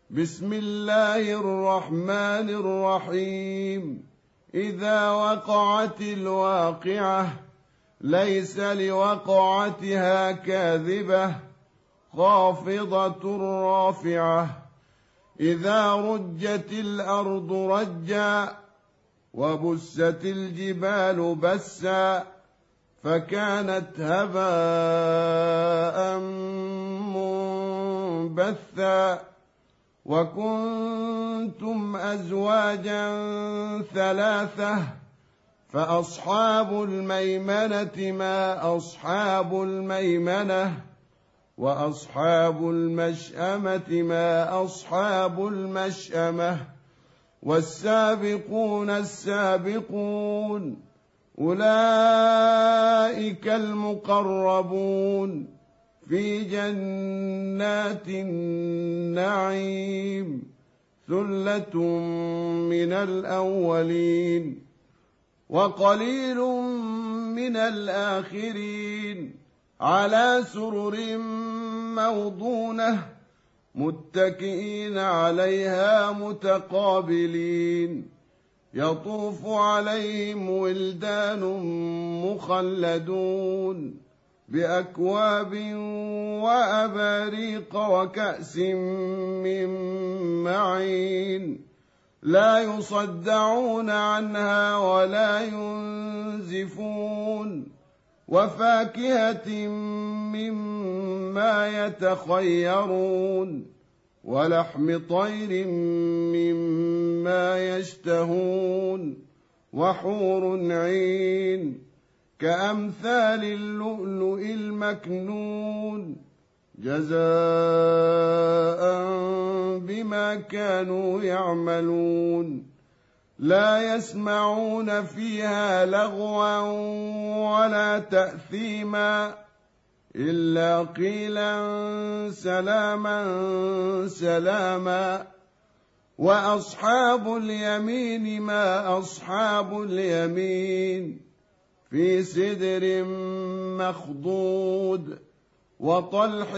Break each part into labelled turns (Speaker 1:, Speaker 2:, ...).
Speaker 1: بسم الله الرحمن الرحيم. إذا وقعت الواقعة ليس لوقعتها كاذبة خافضة رافعة. إذا رجت الأرض رجا وبست الجبال بسا فكانت هباء منبثا. وكنتم أزواجا ثلاثة فأصحاب الميمنة ما أصحاب الميمنة وأصحاب المشأمة ما أصحاب المشأمة. والسابقون السابقون أولئك المقربون في جنات النعيم ثلة من الأولين وقليل من الآخرين على سرر موضونة متكئين عليها متقابلين. يطوف عليهم ولدان مخلدون بأكواب وأباريق وكأس من معين لا يصدعون عنها ولا ينزفون. وفاكهة مما يتخيرون ولحم طير مما يشتهون وحور عين كأمثال اللؤلؤ المكنون جزاء بما كانوا يعملون. لا يسمعون فيها لغوا ولا تأثيما إلا قيلا سلاما سلاما. وأصحاب اليمين ما أصحاب اليمين في سدر مخضود وطلح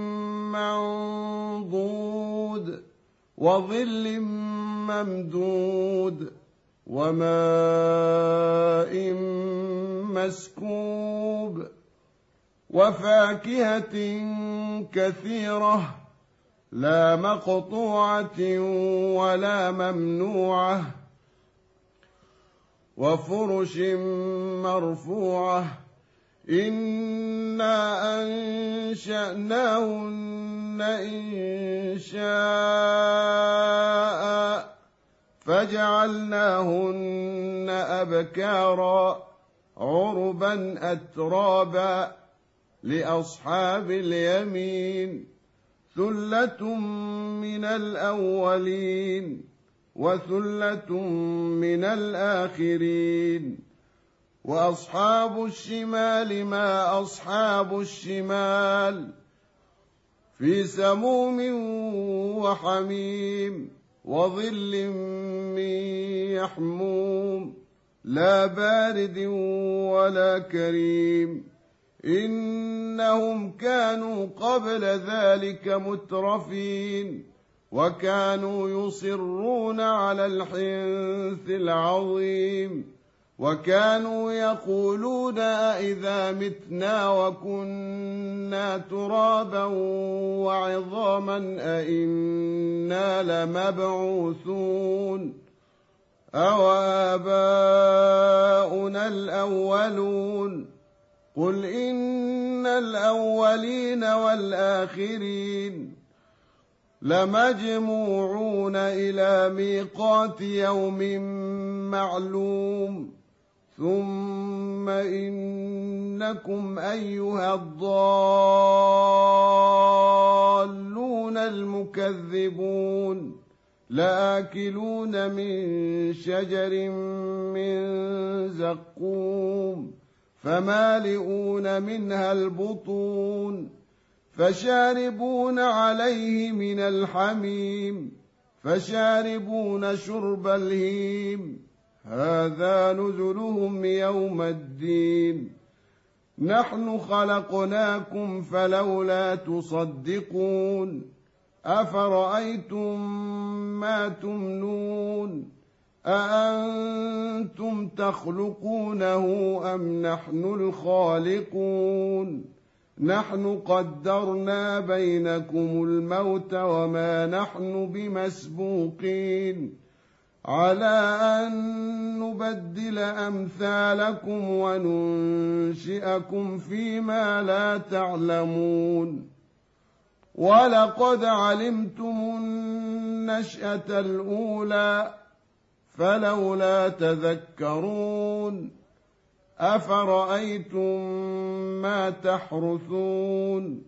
Speaker 1: منضود وظل ممدود وماء مسكوب وفاكهة كثيرة لا مقطوعة ولا ممنوعة وفرش مرفوعة. إنا أنشأناهن إنشاء فجعلناهن أبكارا عربا أترابا لأصحاب اليمين ثلة من الأولين وثلة من الآخرين. وأصحاب الشمال ما أصحاب الشمال في سموم وحميم وظل من يحموم لا بارد ولا كريم. إنهم كانوا قبل ذلك مترفين وكانوا يصرون على الحنث العظيم وكانوا يقولون أئذا متنا وكنا ترابا وعظاما أئنا لمبعوثون أو آباؤنا الأولون. قل إن الأولين والآخرين لمجموعون إلى ميقات يوم معلوم. ثم إنكم أيها الضالون المكذبون لآكلون من شجر من زقوم فمالئون منها البطون فشاربون عليه من الحميم فشاربون شرب الهيم هذا نزلهم يوم الدين. نحن خلقناكم فلولا تصدقون أفرأيتم ما تمنون أأنتم تخلقونه أم نحن الخالقون نحن قدرنا بينكم الموت وما نحن بمسبوقين على أن نبدل أمثالكم وننشئكم فيما لا تعلمون ولقد علمتم النشأة الأولى فلولا تذكرون أفرأيتم ما تحرثون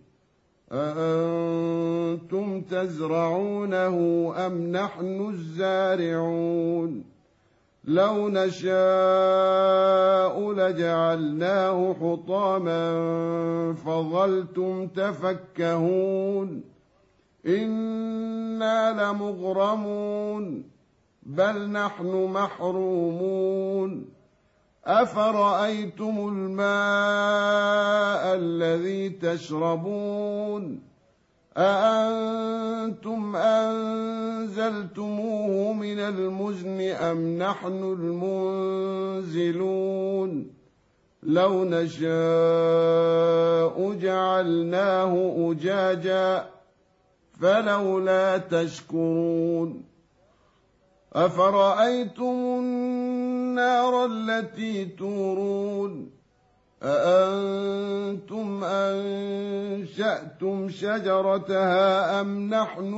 Speaker 1: أأنتم تزرعونه أم نحن الزارعون لو نشاء لجعلناه حطاما فظلتم تفكهون إنا لمغرمون بل نحن محرومون أفرأيتم الماء الذي تشربون أأنتم أنزلتموه من المزن أم نحن المنزلون لو نشاء جعلناه أجاجا فلولا تشكرون أفرأيتم النار التي تورون أأنتم أنشأتم شجرتها أم نحن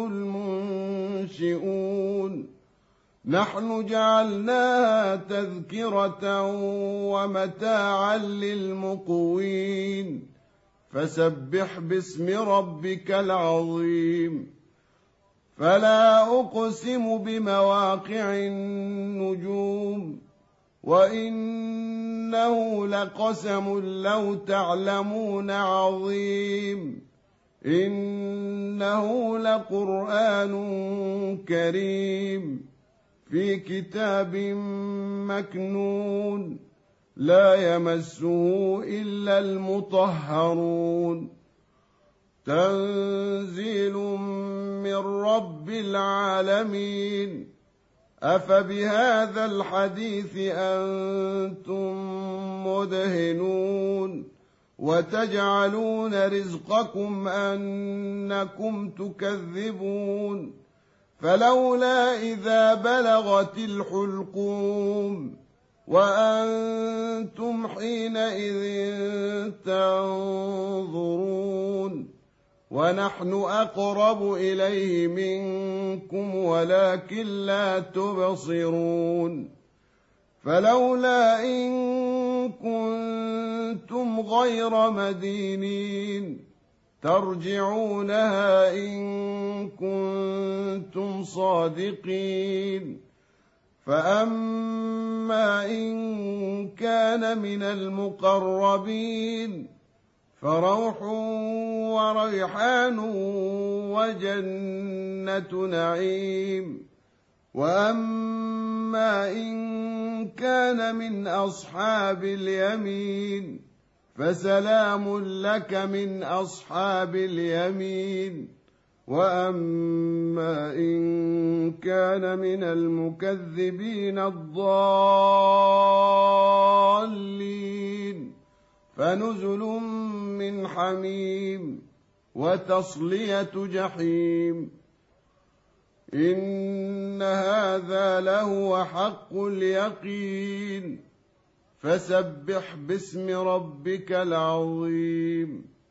Speaker 1: المنشئون نحن جعلناها تذكرة ومتاعا للمقوين فسبح باسم ربك العظيم فلا أقسم بمواقع النجوم وإنه لقسم لو تعلمون عظيم إنه لقرآن كريم في كتاب مكنون لا يمسه إلا المطهرون تنزيل من رب العالمين أفبهذا الحديث أنتم مدهنون وتجعلون رزقكم أنكم تكذبون فلولا إذا بلغت الحلقوم وأنتم حينئذ تنظرون ونحن أقرب إليه منكم ولكن لا تبصرون فلولا إن كنتم غير مدينين ترجعونها إن كنتم صادقين فأما إن كان من المقربين فروح وريحان وجنة نعيم وأما إن كان من أصحاب اليمين فسلام لك من أصحاب اليمين وأما إن كان من المكذبين الضالين فنزل من حميم وتصلية جحيم إن هذا لهو حق اليقين فسبح باسم ربك العظيم